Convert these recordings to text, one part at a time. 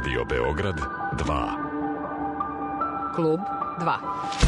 Radio Beograd 2. Klub 2.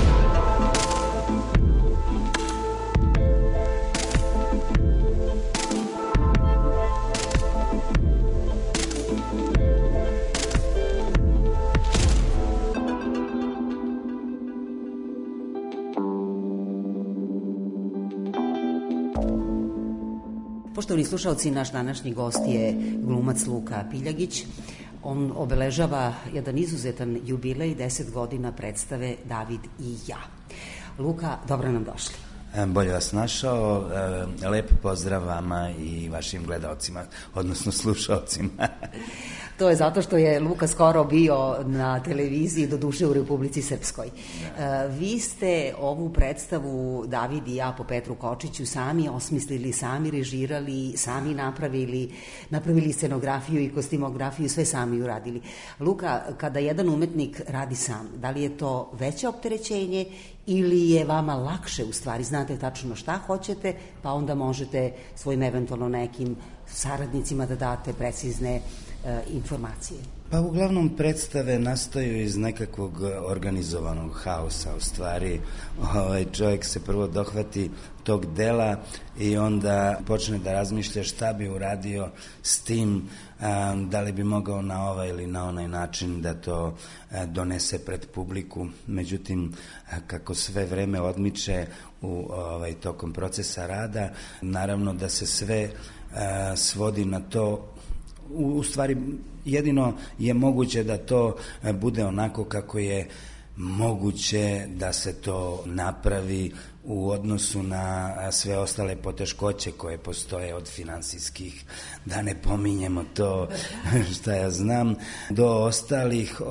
Poštovani slušalci, naš današnji gost je glumac Luka Piljagić. On obeležava jedan izuzetan jubilej, 10 godina predstave David i ja. Luka, dobro nam došli. Bolje vas našao, lep pozdrav vama i vašim gledalcima, odnosno slušalcima. To je zato što je Luka skoro bio na televiziji, doduše u Republici Srpskoj. Vi ste ovu predstavu David i ja po Petru Kočiću sami osmislili, sami režirali, sami napravili scenografiju i kostimografiju, sve sami uradili. Luka, kada jedan umetnik radi sam, da li je to veće opterećenje ili je vama lakše, u stvari, znate tačno šta hoćete, pa onda možete svojim eventualno nekim saradnicima da date precizne informacije? Pa uglavnom predstave nastaju iz nekakvog organizovanog haosa, u stvari čovjek se prvo dohvati tog dela i onda počne da razmišlja šta bi uradio s tim, da li bi mogao na ovaj ili na onaj način da to donese pred publiku. Međutim, kako sve vreme odmiče tokom procesa rada, naravno da se sve svodi na to. U stvari, jedino je moguće da to bude onako kako je moguće da se to napravi u odnosu na sve ostale poteškoće koje postoje, od finansijskih, da ne pominjemo to šta ja znam, do ostalih.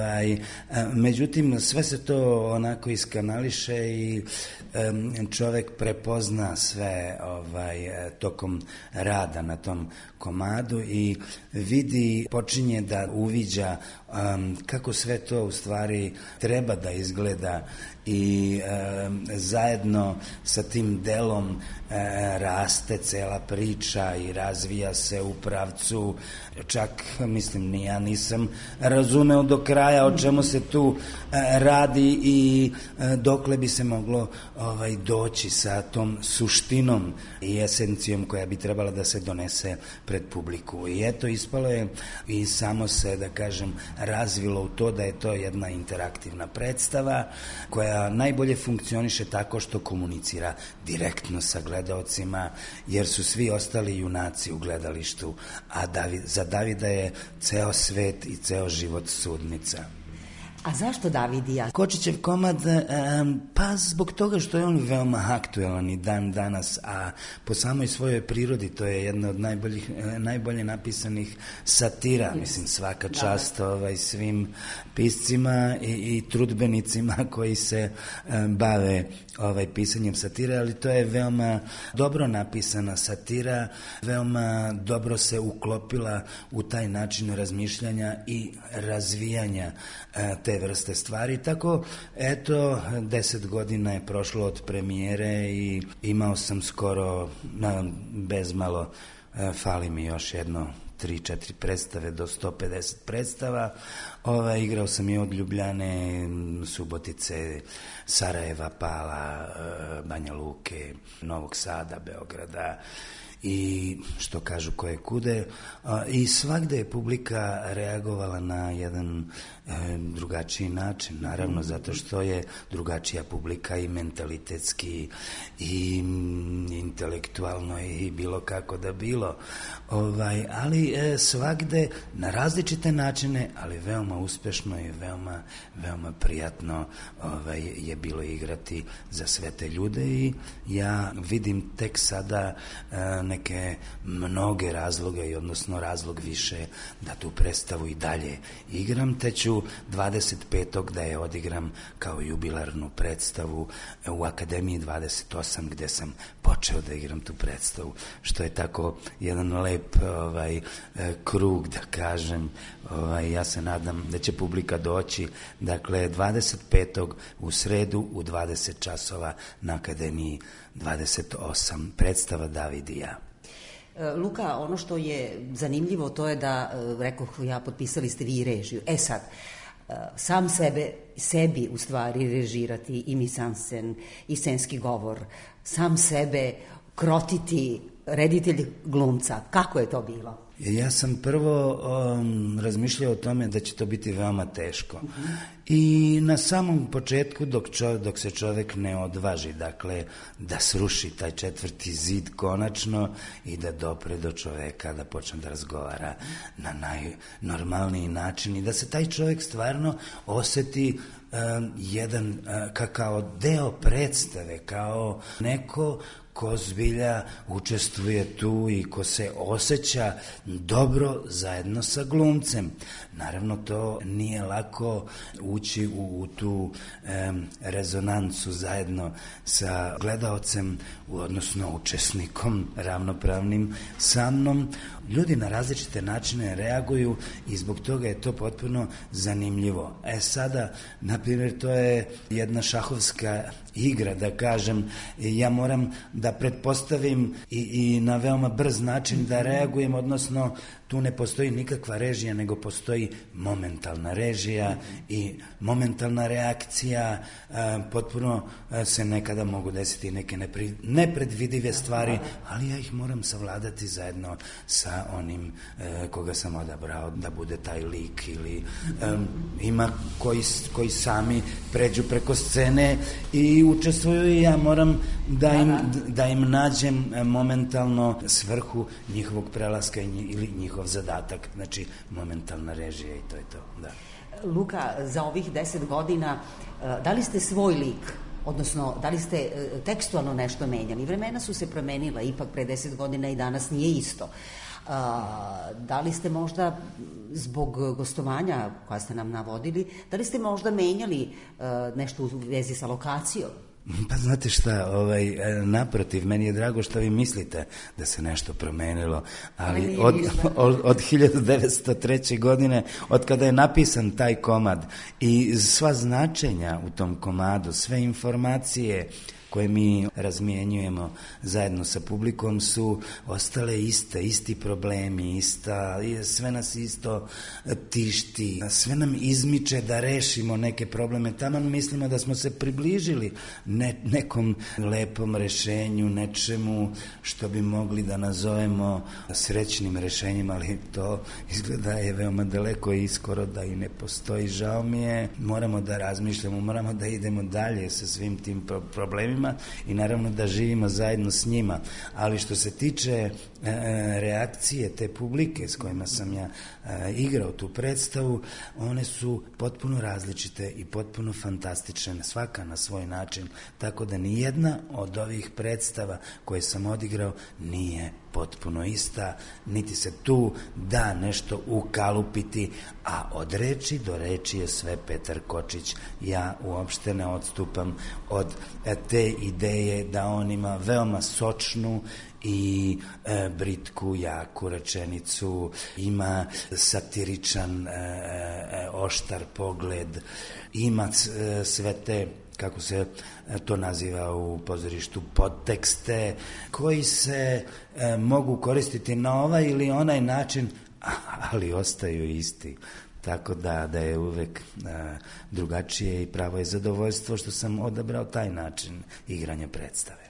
Međutim, sve se to onako iskanališe i čovek prepozna sve tokom rada na tom komadu i vidi, počinje da uviđa kako sve to u stvari treba da izgleda i zajedno sa tim delom raste cela priča i razvija se u pravcu, čak mislim ni ja nisam razumeo do kraja o čemu se tu radi i dokle bi se moglo doći sa tom suštinom i esencijom koja bi trebala da se donese pred publiku. I eto, ispalo je i samo se, da kažem, razvilo u to da je to jedna interaktivna predstava koja najbolje funkcioniše tako što komunicira direktno sa gledaocima, jer su svi ostali junaci u gledalištu, a za Davida je ceo svet i ceo život sudnica. A zašto David i ja? Kočićev komad, pa zbog toga što je on veoma aktuelan i dan danas, a po samoj svojoj prirodi to je jedna od najbolje napisanih satira, mislim, svaka čast svim piscima i trudbenicima koji se bave pisanjem satire, ali to je veoma dobro napisana satira, veoma dobro se uklopila u taj način razmišljanja i razvijanja te vrste stvari. Tako, eto, 10 godina je prošlo od premijere i imao sam skoro, bezmalo, fali mi još jedno 3-4 predstave do 150 predstava. Igrao sam i od Ljubljane, Subotice, Sarajeva, Pala, Banja Luke, Novog Sada, Beograda i što kažu koje kude, i svagde je publika reagovala na jedan drugačiji način, naravno zato što je drugačija publika i mentalitetski i intelektualno i bilo kako da bilo, ali svagde na različite načine, ali veoma uspešno i veoma prijatno je bilo igrati za sve te ljude i ja vidim tek sada neke mnoge razloge, i odnosno razlog više da tu predstavu i dalje igram, te ću 25. da je odigram kao jubilarnu predstavu u Akademiji 28 gde sam počeo da igram tu predstavu, što je tako jedan lep krug, da kažem. Ja se nadam da će publika doći, dakle 25. u sredu u 20 časova na Akademiji 28, predstava David i ja. Luka, ono što je zanimljivo to je da, rekoh ja, potpisali ste vi i režiju. Sad, sam sebi u stvari režirati i misansen i scenski govor, sam sebe krotiti, reditelj glumca, kako je to bilo? Ja sam prvo razmišljao o tome da će to biti veoma teško. I na samom početku dok se čovek ne odvaži, dakle, da sruši taj četvrti zid konačno i da dopre do čoveka, da počne da razgovara na najnormalniji način i da se taj čovek stvarno oseti jedan kao deo predstave, kao neko ko zbilja učestvuje tu i ko se osjeća dobro zajedno sa glumcem. Naravno, to nije lako ući u tu rezonancu zajedno sa gledaocem, odnosno učesnikom ravnopravnim sa mnom. Ljudi na različite načine reaguju i zbog toga je to potpuno zanimljivo. Sada, na primjer, to je jedna šahovska igra, da kažem, ja moram da pretpostavim i na veoma brz način da reagujem, odnosno tu ne postoji nikakva režija, nego postoji momentalna režija i momentalna reakcija. Potpuno se nekada mogu desiti neke nepredvidive stvari, ali ja ih moram savladati zajedno sa onim koga sam odabrao da bude taj lik, ili ima koji sami pređu preko scene i učestvuju i ja moram da im nađem momentalno svrhu njihovog prelaska ili njihov zadatak, znači momentalna režija i to je to, da. Luka, za ovih 10 godina, da li ste svoj lik, odnosno da li ste tekstualno nešto menjali? Vremena su se promenila, ipak pre 10 godina i danas nije isto. Da li ste možda zbog gostovanja koja ste nam navodili, da li ste možda menjali nešto u vezi sa lokacijom? Pa znate šta, naprotiv, meni je drago što vi mislite da se nešto promenilo, ali od 1903. godine, od kada je napisan taj komad i sva značenja u tom komadu, sve informacije koje mi razmijenjujemo zajedno sa publikom su ostale isti problemi, sve nas isto tišti, sve nam izmiče da rešimo neke probleme. Tamo mislimo da smo se približili nekom lepom rešenju, nečemu što bi mogli da nazovemo srećnim rešenjima, ali to izgleda je veoma daleko i skoro da i ne postoji. Žao mi je, moramo da razmišljamo, moramo da idemo dalje sa svim tim problemima i naravno da živimo zajedno s njima, ali što se tiče reakcije te publike s kojima sam ja igrao tu predstavu, one su potpuno različite i potpuno fantastične, svaka na svoj način, tako da ni jedna od ovih predstava koje sam odigrao nije potpuno ista, niti se tu da nešto ukalupiti, a od reči do reči je sve Petar Kočić. Ja uopšte ne odstupam od te ideje da on ima veoma sočnu i britku, jaku rečenicu, ima satiričan, oštar pogled, ima sve te, kako se to naziva u pozorištu, podtekste koji se mogu koristiti na ovaj ili onaj način, ali ostaju isti. Tako da je uvek drugačije i pravo je zadovoljstvo što sam odabrao taj način igranja predstave.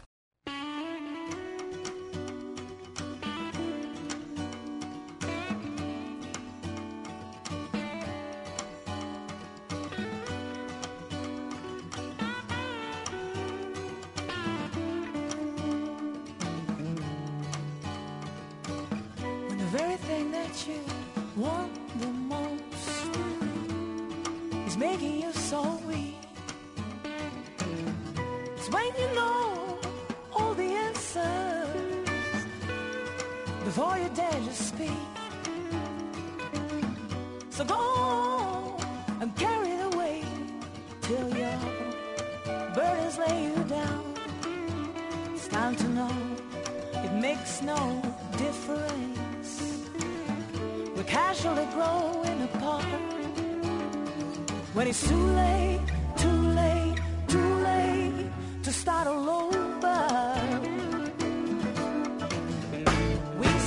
We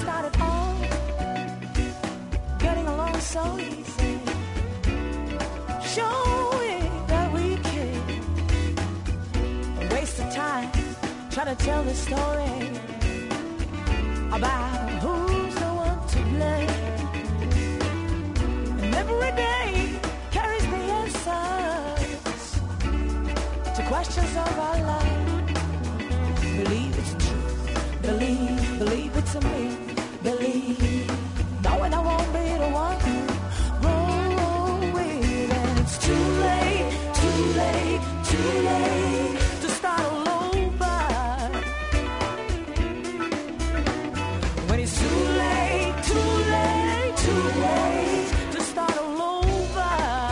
waste of time trying to tell the story about who's the one to blame. And every day carries the answers to questions of our life. Believe it's true, believe it's a myth, believe, knowing I won't be the one to roll with. And it's too late, too late, too late to start all over. When it's too late, too late, too late to start all over.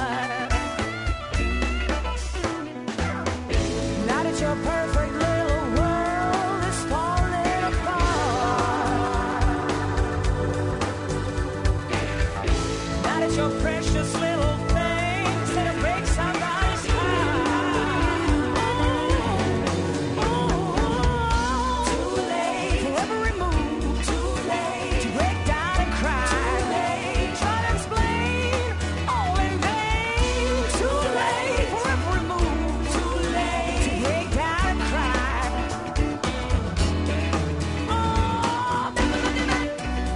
Now that you're perfect little world is falling apart. Now that your precious little things that break somebody's heart. Too late for every move. Too late to break down and cry. Too late try to explain all in vain. Too late for every move. Too late to break down and cry. Never looking back.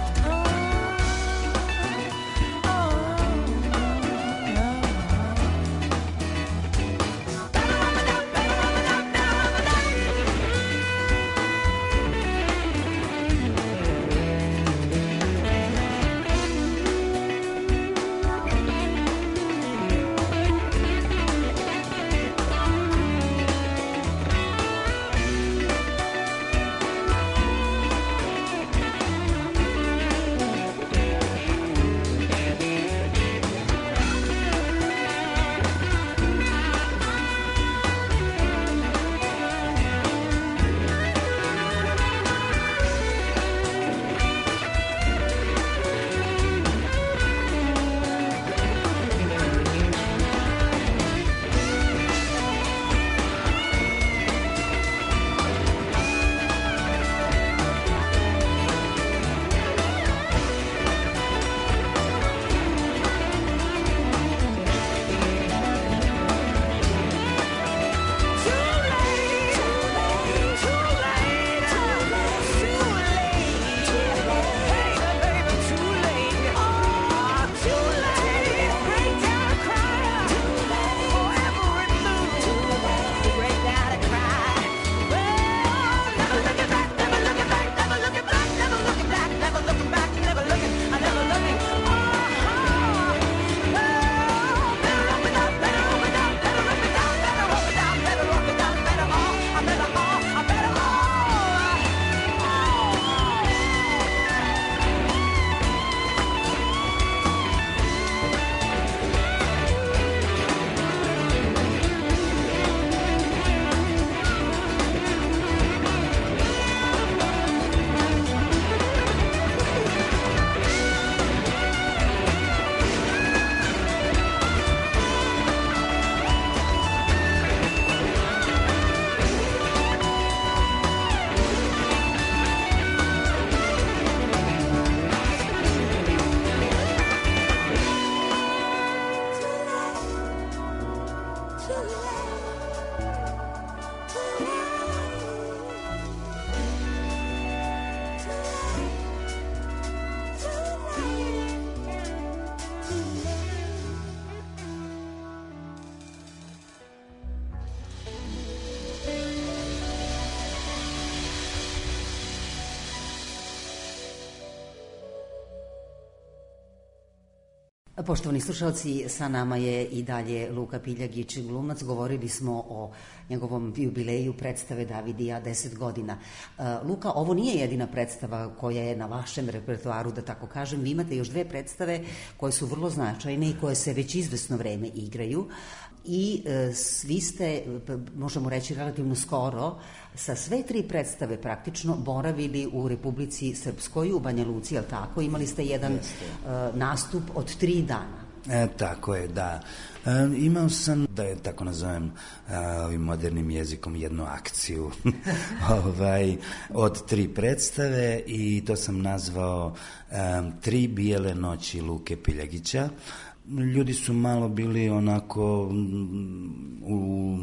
Poštovani slušalci, sa nama je i dalje Luka Piljagić, glumac. Govorili smo o njegovom jubileju predstave David i ja 10 godina. Luka, ovo nije jedina predstava koja je na vašem repertoaru, da tako kažem. Vi imate još dve predstave koje su vrlo značajne i koje se već izvesno vreme igraju. I svi ste, možemo reći relativno skoro, sa sve tri predstave praktično boravili u Republici Srpskoj, u Banja Luci, je li tako? Imali ste jedan nastup od 3 dana. Tako je, da. Imao sam, da je tako nazovem ovim modernim jezikom, jednu akciju od 3 predstave i to sam nazvao 3 bijele noći Luke Piljagića. Ljudi su malo bili onako u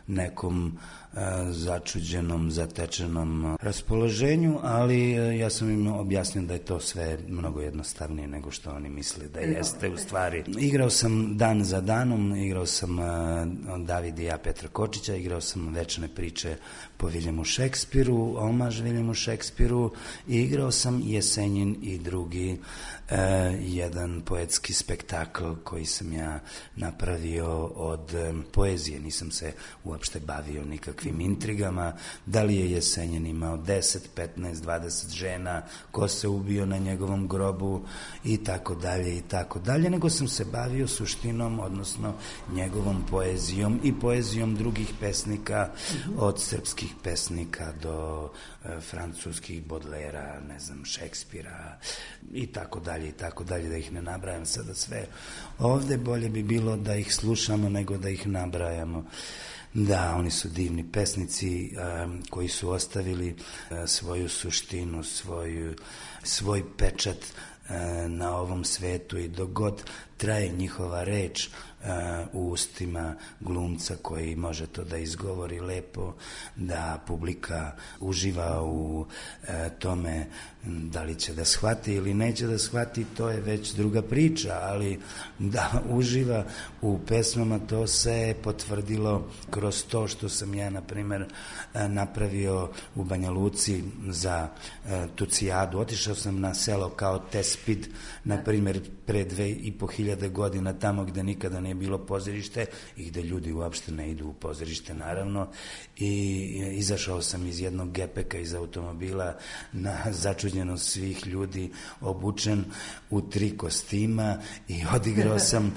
nekom začuđenom, zatečenom raspoloženju, ali ja sam im objasnio da je to sve mnogo jednostavnije nego što oni misle da jeste u stvari. Igrao sam Dan za danom, igrao sam David i ja Petra Kočića, igrao sam Večne priče po Williamu Shakespeareu, omaž Williamu Shakespeareu, i igrao sam Jesenjin i drugi, jedan poetski spektakl koji sam ja napravio od poezije. Nisam se uopšte bavio nikakvim intrigama, da li je Jesenjin imao 10, 15, 20 žena, ko se ubio na njegovom grobu i tako dalje, nego sam se bavio suštinom, odnosno njegovom poezijom i poezijom drugih pesnika, od srpskih pesnika do francuskih Baudelaira, ne znam, Šekspira i tako dalje, da ih ne nabrajam sada sve. Ovde bolje bi bilo da ih slušamo nego da ih nabrajamo. Da, oni su divni pesnici koji su ostavili svoju suštinu, svoj pečat na ovom svetu, i dok god traje njihova reč u ustima glumca koji može to da izgovori lepo, da publika uživa u tome, da li će da shvati ili neće da shvati, to je već druga priča, ali da uživa u pesmama, to se potvrdilo kroz to što sam ja, na primer, napravio u Banja Luci za Tucijadu. Otišao sam na selo kao Tespid, na primer, pre 2500 godina, tamo gde nikada nije bilo pozorište i gde ljudi uopšte ne idu u pozorište, naravno, i izašao sam iz jednog gepeka iz automobila na začuđenost svih ljudi, obučen u 3 kostima, i odigrao sam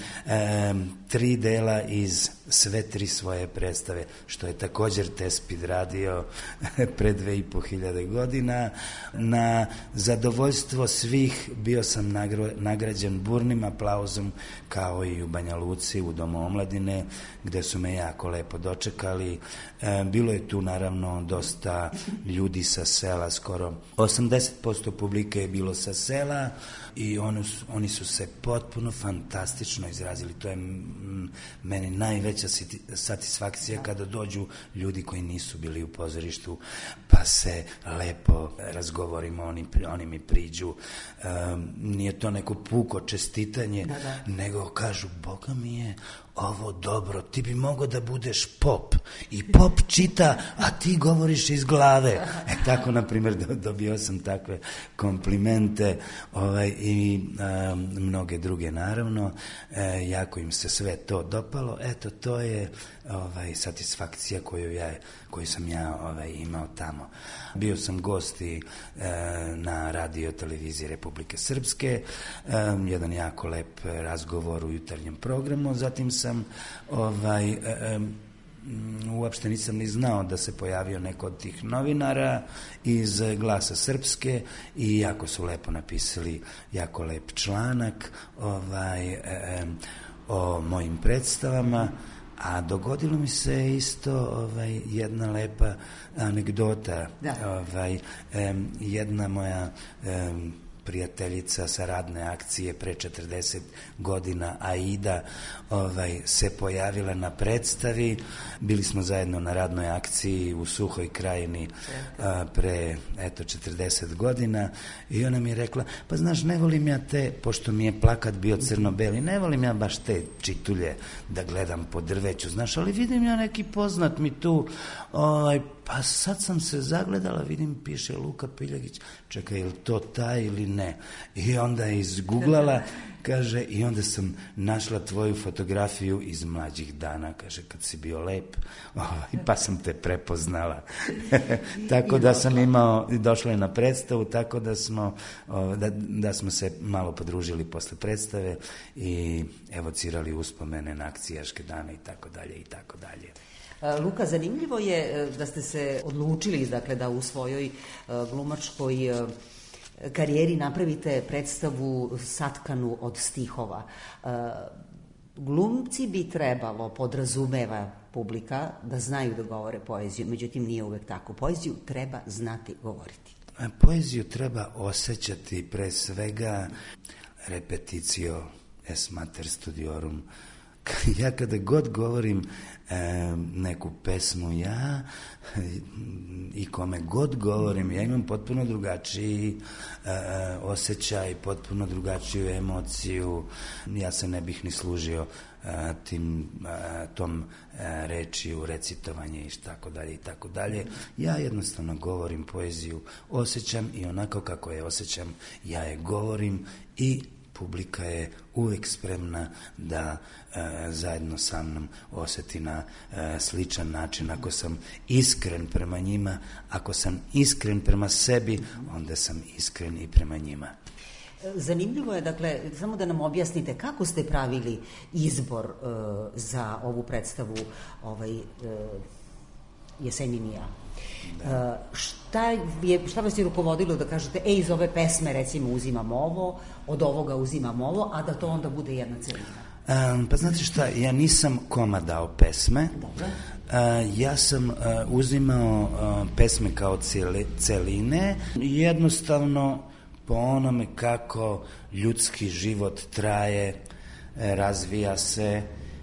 3 dela iz sve 3 svoje predstave, što je također Tespid radio pre 2500 godina. Na zadovoljstvo svih bio sam nagrađen burnim aplauzom, kao i u Banja Luci, u Domu omladine, gde su me jako lepo dočekali. Bilo je tu naravno dosta ljudi sa sela, skoro 80% publike je bilo sa sela, i oni su se potpuno fantastično izrazili. To je meni najveća satisfakcija kada dođu ljudi koji nisu bili u pozorištu, pa se lepo razgovorimo, oni mi priđu. Nije to neko puko čestitanje, nego kažu, Boga mi je ovo dobro, ti bi mogao da budeš pop, i pop čita, a ti govoriš iz glave. Tako, na primjer, dobio sam takve komplimente, i mnoge druge, naravno. Jako im se sve to dopalo. Eto, to je satisfakcija koju sam ja imao tamo. Bio sam gost i na radio televiziji Republike Srpske, jedan jako lep razgovor u jutarnjem programu. Zatim sam uopšte nisam ni znao da se pojavio neko od tih novinara iz Glasa Srpske, i jako su lepo napisali jako lep članak o mojim predstavama. A dogodilo mi se isto jedna lepa anegdota. Jedna moja prijateljica sa radne akcije pre 40 godina, Aida, se pojavila na predstavi. Bili smo zajedno na radnoj akciji u Suhoj Krajini pre 40 godina, i ona mi je rekla, pa znaš, ne volim ja te, pošto mi je plakat bio crno-beli, ne volim ja baš te čitulje da gledam po drveću, znaš, ali vidim ja neki poznat mi tu, pa sad sam se zagledala, vidim, piše Luka Piljagić, čekaj, je li to taj ili ne? I onda je izguglala, kaže, i onda sam našla tvoju fotografiju iz mlađih dana, kaže, kad si bio lep, pa sam te prepoznala. Tako da sam došla je na predstavu, tako da smo se malo podružili posle predstave i evocirali uspomene na akcijaške dane i tako dalje i tako dalje. Luka, zanimljivo je da ste se odlučili, dakle, da u svojoj glumačkoj karijeri napravite predstavu satkanu od stihova. Glumci bi trebalo, podrazumeva publika, da znaju da govore poeziju, međutim nije uvek tako. Poeziju treba znati govoriti. Poeziju treba osjećati, pre svega repetitio est mater studiorum, ja kada god govorim neku pesmu i kome god govorim, ja imam potpuno drugačiji osjećaj, potpuno drugačiju emociju. Ja se ne bih ni služio tom rečiju, recitovanje i tako dalje i tako dalje. Ja jednostavno govorim poeziju, osjećam i onako kako je osjećam, ja je govorim i publika je uvijek spremna da zajedno sa mnom osjeti na sličan način. Ako sam iskren prema njima, ako sam iskren prema sebi, onda sam iskren i prema njima. Zanimljivo je, dakle, samo da nam objasnite kako ste pravili izbor za ovu predstavu Jeseninija. Šta vas je rukovodilo da kažete, iz ove pesme recimo uzimam ovo, od ovoga uzimam ovo, a da to onda bude jedna celina? Pa znate šta, ja nisam komadao pesme. Dobro. Ja sam uzimao pesme kao celine, jednostavno po onome kako ljudski život traje, razvija se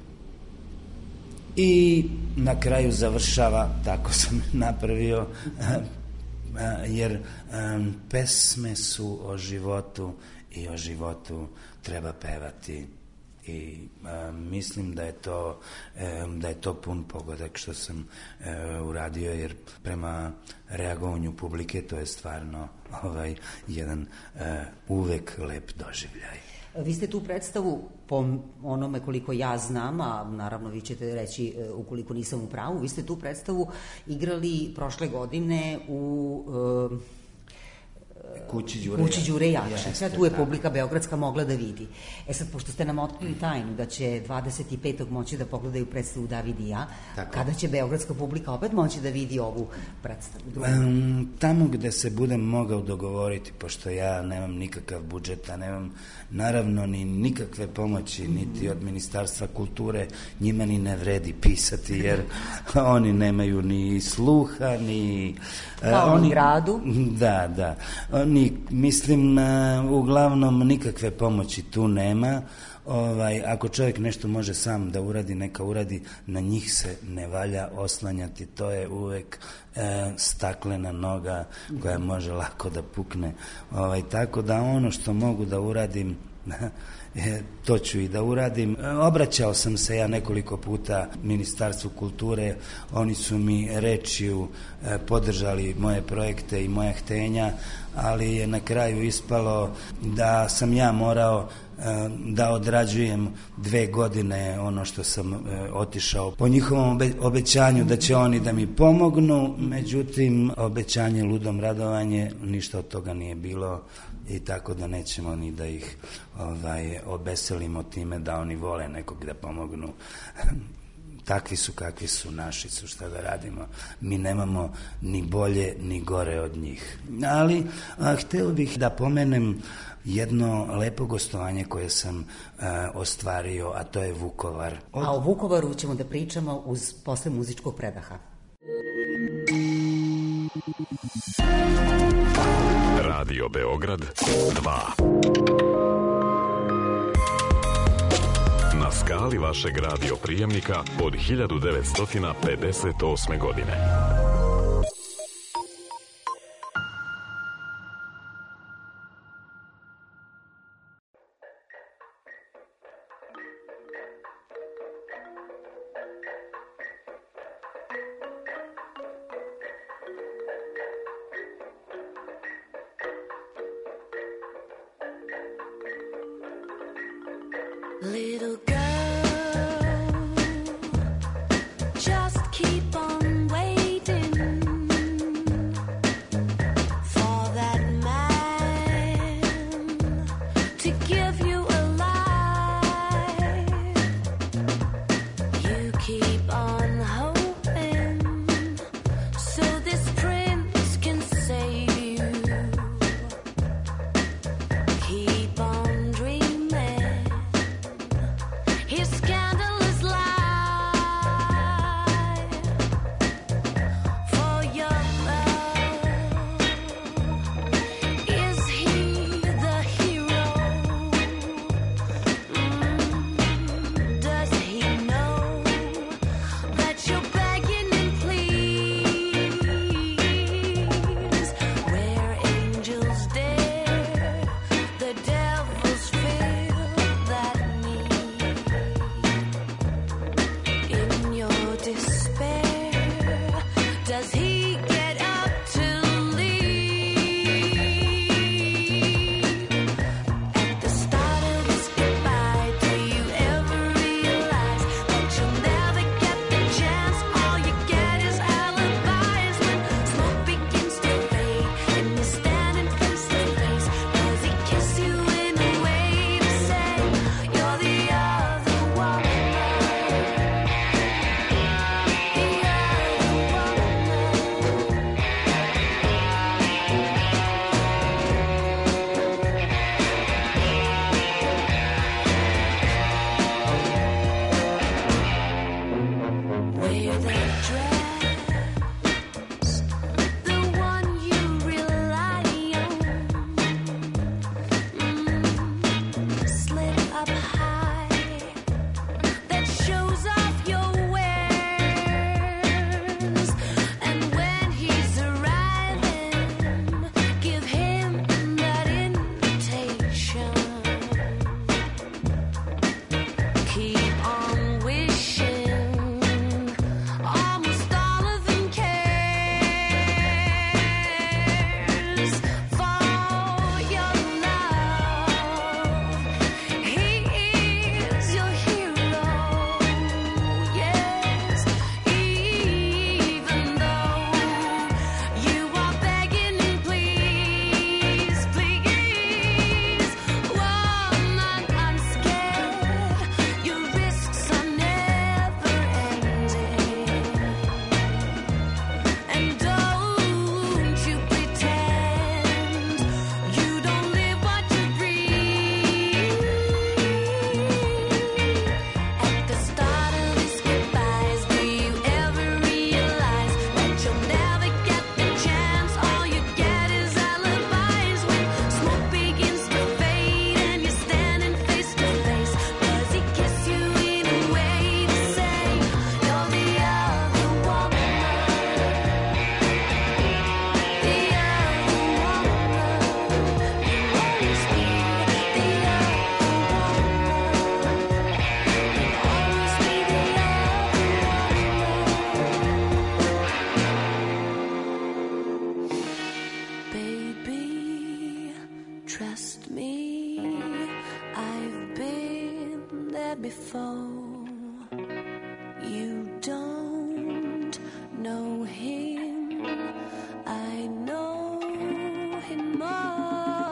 i na kraju završava, tako sam napravio, jer pesme su o životu i o životu treba pevati i mislim da je to pun pogodak što sam uradio, jer prema reagovanju publike to je stvarno jedan uvek lep doživljaj. Vi ste tu predstavu, po onome koliko ja znam, a naravno vi ćete reći ukoliko nisam u pravu, vi ste tu predstavu igrali prošle godine u Kući Đure Jakšića, tu je publika beogradska mogla da vidi. Sad, pošto ste nam otkrili tajnu da će 25. moći da pogledaju predstavu David i ja, kada će beogradska publika opet moći da vidi ovu predstavu? Tamo gde se budem mogao dogovoriti, pošto ja nemam nikakav budžet, a nemam naravno ni nikakve pomoći, niti od Ministarstva kulture, njima ni ne vredi pisati, jer oni nemaju ni sluha, ni... Kao oni gradu? Da. Mislim, uglavnom nikakve pomoći tu nema. Ako čovjek nešto može sam da uradi, neka uradi, na njih se ne valja oslanjati, to je uvek staklena noga koja može lako da pukne. Tako da ono što mogu da uradim, to ću i da uradim. Obraćao sam se ja nekoliko puta Ministarstvu kulture, oni su mi rečju podržali moje projekte i moja htenja, ali je na kraju ispalo da sam ja morao da odrađujem 2 godine ono što sam otišao po njihovom obećanju da će oni da mi pomognu, međutim obećanje ludom radovanje, ništa od toga nije bilo i tako da nećemo ni da ih obeselimo time da oni vole nekog da pomognu. Takvi su kakvi su, naši su, šta da radimo. Mi nemamo ni bolje ni gore od njih. Ali hteo bih da pomenem jedno lepo gostovanje koje sam ostvario, a to je Vukovar. A o Vukovaru ćemo da pričamo posle muzičkog predaha. Radio Beograd 2. Na skali vašeg radio prijemnika od 1958. godine. Little girl, just keep on waiting for that man to give you a life. You keep on hoping so this prince can save you. Keep on dreaming. before. You don't know him, I know him more.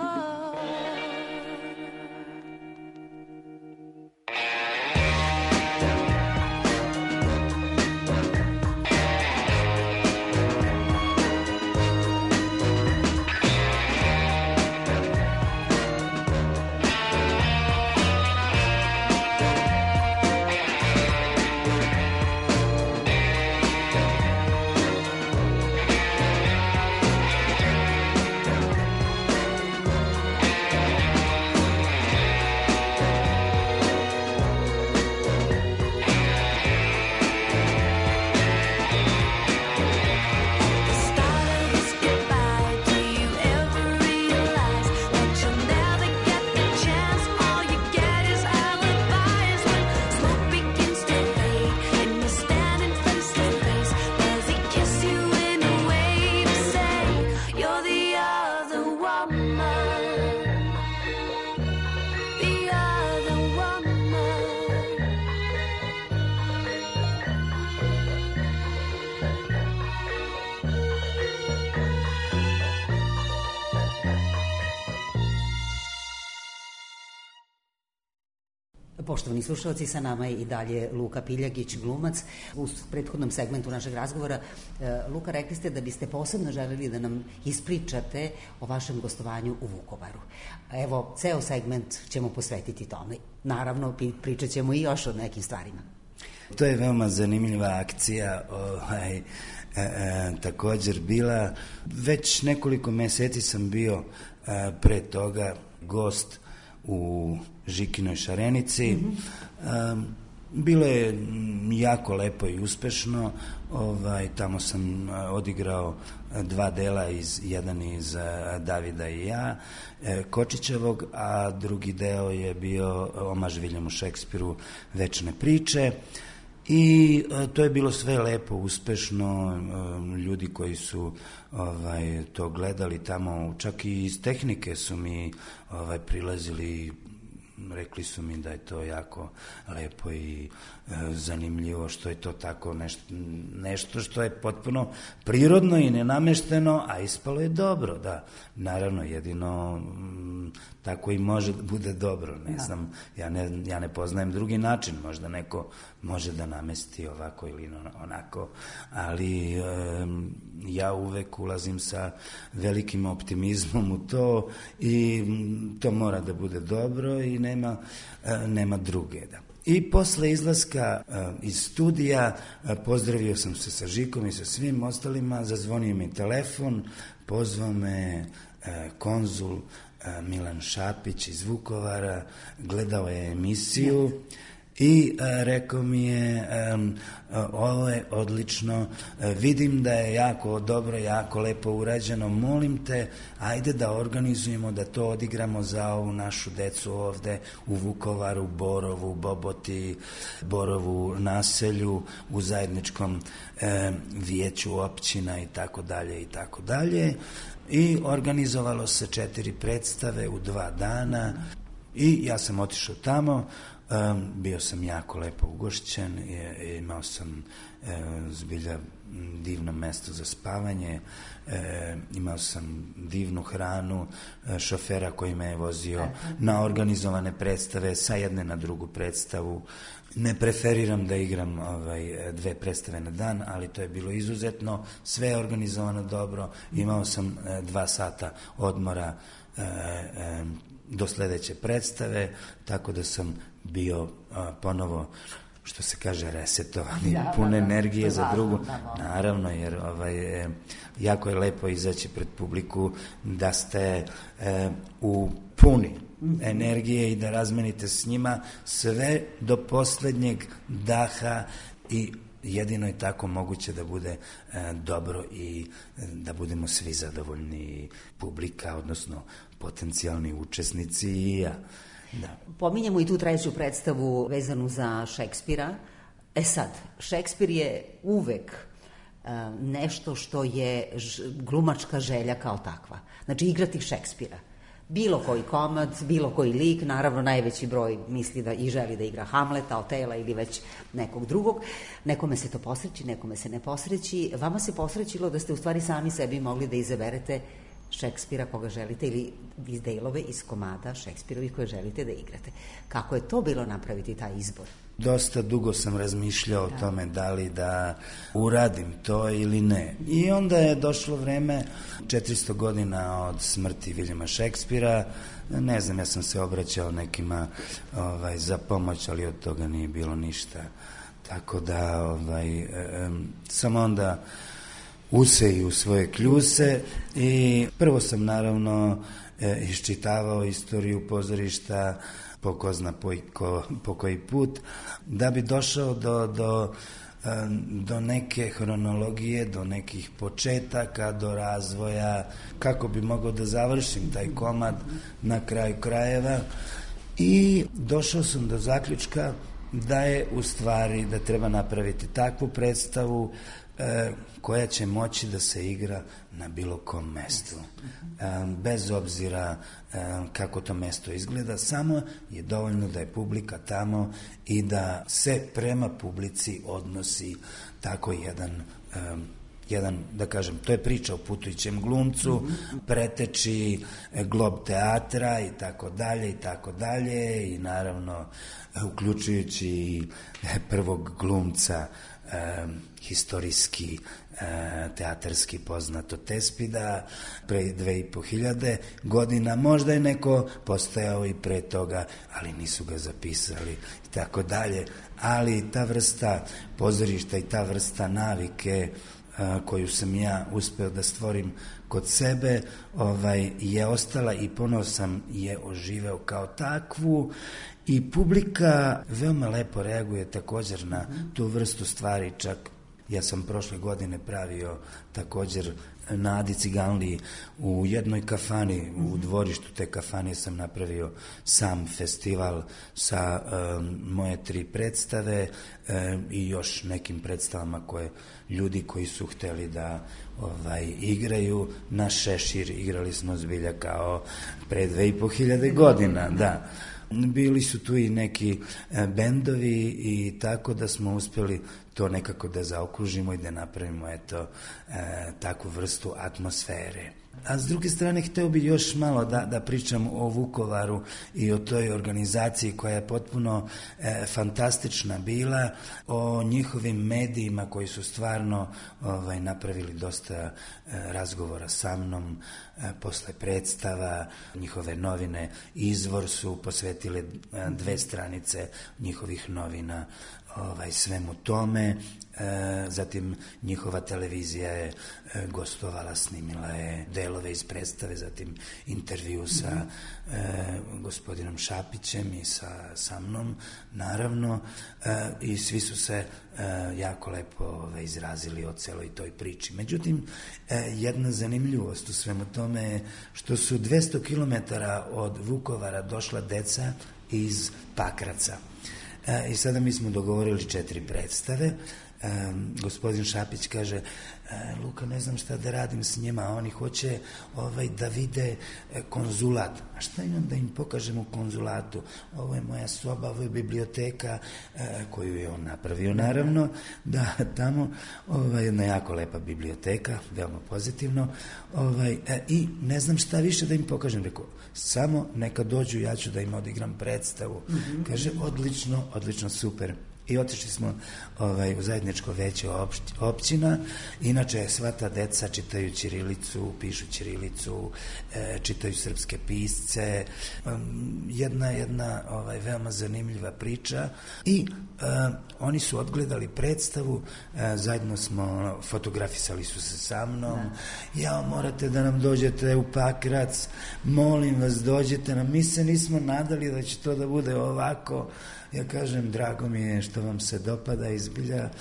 Poštovani slušalci, sa nama je i dalje Luka Piljagić, glumac. U prethodnom segmentu našeg razgovora, Luka, rekli ste da biste posebno želeli da nam ispričate o vašem gostovanju u Vukovaru. Evo, ceo segment ćemo posvetiti tome. Naravno, pričat ćemo i još o nekim stvarima. To je veoma zanimljiva akcija, također bila. Već nekoliko meseci sam bio pre toga gost u Žikinoj Šarenici. Bilo je jako lepo i uspešno. Tamo sam odigrao 2 dela, jedan iz Davida i ja, Kočićevog, a drugi deo je bio omaž Viljamu Šekspiru, Večne priče. I to je bilo sve lepo, uspešno. Ljudi koji su to gledali tamo, čak i iz tehnike su mi prilazili, rekli su mi da je to jako lepo i zanimljivo, što je to tako nešto što je potpuno prirodno i nenamešteno, a ispalo je dobro, da. Naravno, jedino tako i može da bude dobro, ne znam, ja ne poznajem drugi način, možda neko može da namesti ovako ili onako, ali ja uvek ulazim sa velikim optimizmom u to i to mora da bude dobro i nema druge, da. I posle izlaska iz studija pozdravio sam se sa Žikom i sa svim ostalima, zazvonio mi telefon, pozvao me konzul Milan Šapić iz Vukovara, gledao je emisiju i rekao mi je ovo je odlično, vidim da je jako dobro, jako lepo urađeno, molim te, ajde da organizujemo, da to odigramo za ovu našu decu ovde u Vukovaru, Borovu, Boboti, Borovu naselju, u zajedničkom vijeću općina i tako dalje i tako dalje. I organizovalo se 4 predstave u 2 dana i ja sam otišao tamo. Bio sam jako lepo ugošćen, imao sam zbilja divno mesto za spavanje, imao sam divnu hranu, šofera koji me je vozio na organizovane predstave, sa jedne na drugu predstavu. Ne preferiram da igram 2 predstave na dan, ali to je bilo izuzetno, sve je organizovano dobro, imao sam 2 sata odmora do sledeće predstave, tako da sam bio ponovo, što se kaže, resetovan i pun energije za drugu. Naravno, jer jako je lepo izaći pred publiku da ste u puni energije i da razmenite s njima sve do poslednjeg daha i jedino je tako moguće da bude dobro i da budemo svi zadovoljni, publika, odnosno potencijalni učesnici i ja. Da. Pominjemo i tu treću predstavu vezanu za Šekspira. Sad, Šekspir je uvek nešto što je glumačka želja kao takva. Znači, igrati Šekspira. bilo koji komad, bilo koji lik, naravno najveći broj misli da i želi da igra Hamleta, Otela ili već nekog drugog. Nekome se to posreći, nekome se ne posreći. Vama se posrećilo da ste u stvari sami sebi mogli da izaberete Šekspira koga želite ili iz delove iz komada Šekspirovih koje želite da igrate. Kako je to bilo napraviti taj izbor? Dosta dugo sam razmišljao o tome da li da uradim to ili ne. I onda je došlo vreme, 400 godina od smrti Viljama Šekspira, ne znam, ja sam se obraćao nekima za pomoć, ali od toga nije bilo ništa. Tako da sam onda useju u svoje kljuse i prvo sam naravno iščitavao istoriju pozorišta po ko zna po koji put, da bi došao do neke hronologije, do nekih početaka, do razvoja, kako bi mogao da završim taj komad na kraju krajeva. I došao sam do zaključka da je u stvari da treba napraviti takvu predstavu koja će moći da se igra na bilo kom mestu. Bez obzira kako to mesto izgleda, samo je dovoljno da je publika tamo i da se prema publici odnosi tako jedan, da kažem, to je priča o putujućem glumcu, preteči Glob teatra i tako dalje i naravno uključujući prvog glumca historijski teatarski poznato Tespida pre 2500 godina, možda je neko postojao i pre toga, ali nisu ga zapisali i tako dalje, ali ta vrsta pozorišta i ta vrsta navike koju sam ja uspeo da stvorim kod sebe je ostala i ponovo sam je oživeo kao takvu i publika veoma lepo reaguje također na tu vrstu stvari. Čak ja sam prošle godine pravio također na Adi Ciganliji u jednoj kafani, u dvorištu te kafane sam napravio sam festival sa moje 3 predstave i još nekim predstavama koje ljudi koji su hteli da igraju na šešir, igrali smo zbilja kao pre 2500 godina, da. Bili su tu i neki bendovi i tako da smo uspjeli to nekako da zaokružimo i da napravimo takvu vrstu atmosfere. A s druge strane, hteo bih još malo da pričam o Vukovaru i o toj organizaciji koja je potpuno fantastična bila, o njihovim medijima koji su stvarno napravili dosta razgovora sa mnom posle predstava. Njihove novine Izvor su posvetile 2 stranice njihovih novina svemu tome. Zatim njihova televizija je gostovala, snimila je delove iz predstave, zatim intervju sa gospodinom Šapićem i sa mnom, naravno, i svi su se jako lepo izrazili o celoj toj priči. Međutim, jedna zanimljivost u svemu tome je što su 200 km od Vukovara došla deca iz Pakraca. I sada mi smo dogovorili 4 predstave. Gospodin Šapić kaže, Luka, ne znam šta da radim s njima, a oni hoće da vide konzulat. A šta imam da im pokažem u konzulatu? Ovo je moja soba, ovo je biblioteka koju je on napravio, naravno, da tamo jedna jako lepa biblioteka, veoma pozitivno, i ne znam šta više da im pokažem. Rekao, samo neka dođu, ja ću da im odigram predstavu. Kaže, odlično, super. I otišli smo u zajedničko veće općina. Inače, sva ta deca čitaju ćirilicu, pišu ćirilicu, čitaju srpske pisce. Jedna veoma zanimljiva priča. I oni su odgledali predstavu, zajedno smo, fotografisali su se sa mnom. Ja, morate da nam dođete u Pakrac, molim vas, dođete nam. Mi se nismo nadali da će to da bude ovako. Ja kažem, drago mi je što vam se dopada, izbilja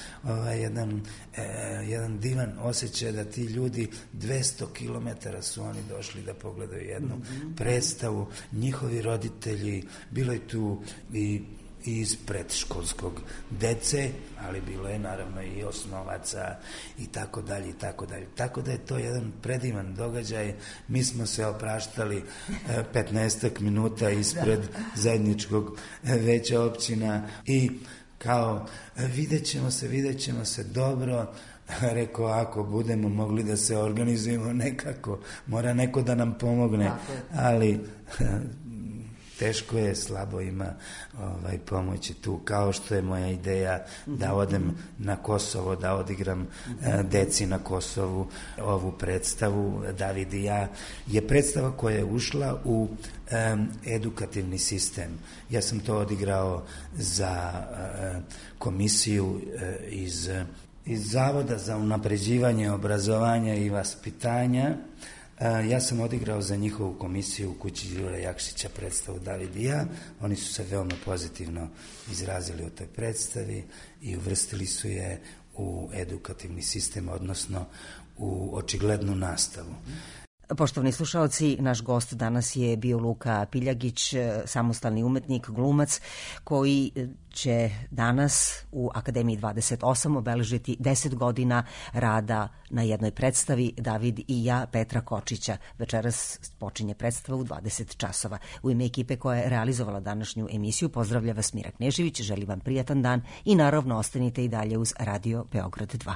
jedan divan osjećaj da ti ljudi 200 km su oni došli da pogledaju jednu predstavu, njihovi roditelji, bilo je tu i iz predškolskog dece, ali bilo je naravno i osnovaca i tako dalje i tako dalje. Tako da je to jedan predivan događaj. Mi smo se opraštali 15 minuta ispred zajedničkog veća općina i kao vidjet ćemo se dobro. Rekao, ako budemo mogli da se organizujemo nekako, mora neko da nam pomogne, ali teško je, slabo ima pomoći tu, kao što je moja ideja da odem na Kosovo, da odigram deci na Kosovu ovu predstavu. David i ja je predstava koja je ušla u edukativni sistem. Ja sam to odigrao za komisiju iz Zavoda za unapređivanje obrazovanja i vaspitanja. Ja sam odigrao za njihovu komisiju u kući Đure Jakšića predstavu David i ja. Oni su se veoma pozitivno izrazili o toj predstavi i uvrstili su je u edukativni sistem, odnosno u očiglednu nastavu. Poštovani slušaoci, naš gost danas je bio Luka Piljagić, samostalni umetnik, glumac, koji će danas u Akademiji 28 obeležiti 10 godina rada na jednoj predstavi David i ja Petra Kočića. Večeras počinje predstava u 20 časova. U ime ekipe koja je realizovala današnju emisiju pozdravlja vas Mira Knežević, želim vam prijatan dan i naravno ostanite i dalje uz Radio Beograd 2.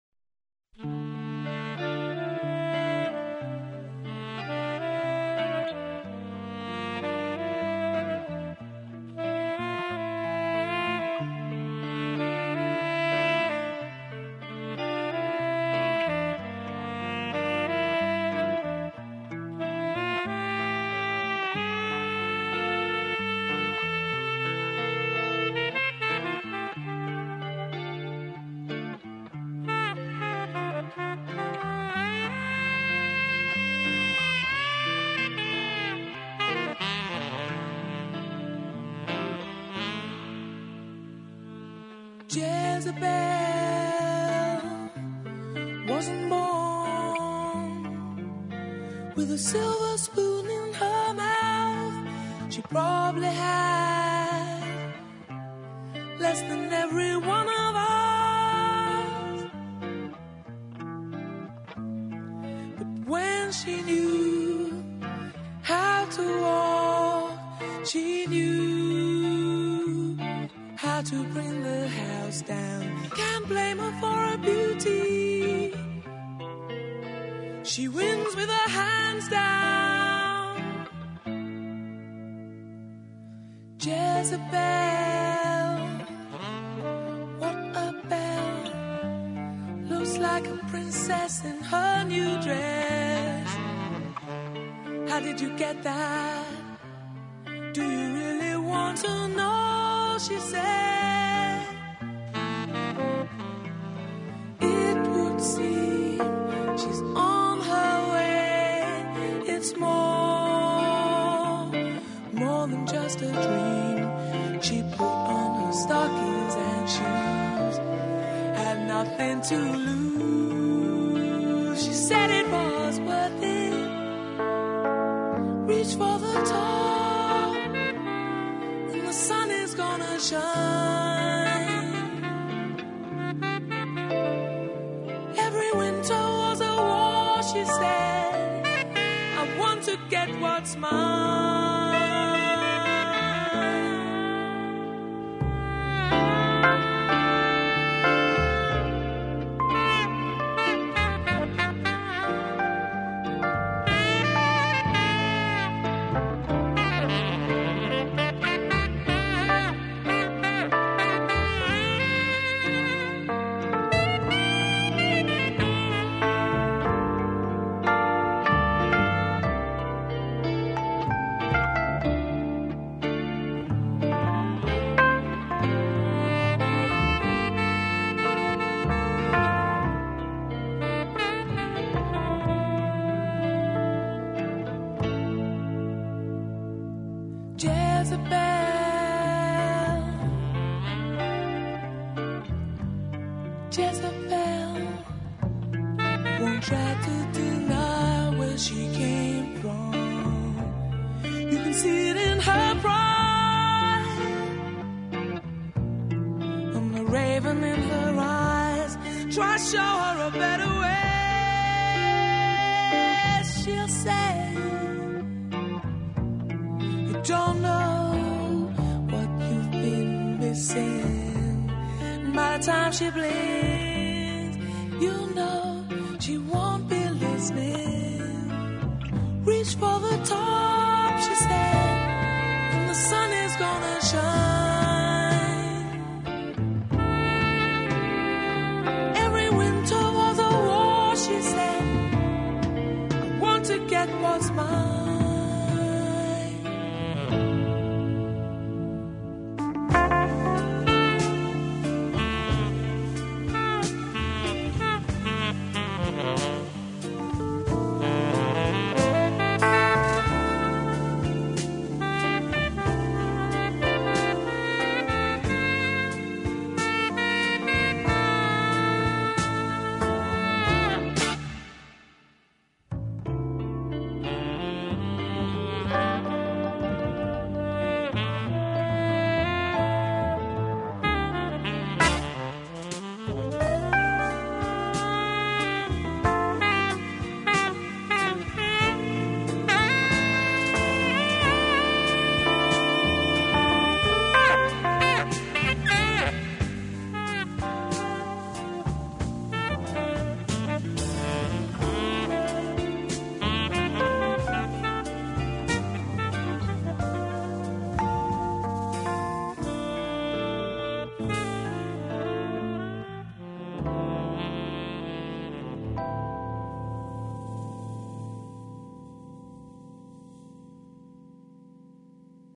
Jezebel wasn't born with a silver spoon in her mouth. She probably had less than every one of us. But when she knew how to walk, she knew how to bring the house down. Can't blame her for her beauty. She wins with her hands down. Jezebel, what a belle. Looks like a princess in her new dress. How did you get that? Do you really want to know? She said, it would seem she's on her way. It's more than just a dream. She put on her stockings and shoes, had nothing to lose. She said it was worth it. Reach for the top, and the sun is gonna shine. Every winter was a war, she said. I want to get what's mine. Jezebel won't try to deny where she came from. You can see it in her pride. try to show her a better way. She'll say, you don't know what you've been missing. By the time she blinks, you know she won't be listening. Reach for the top, she said, and the sun is gonna shine. Every winter was a war, she said. I want to get what's mine.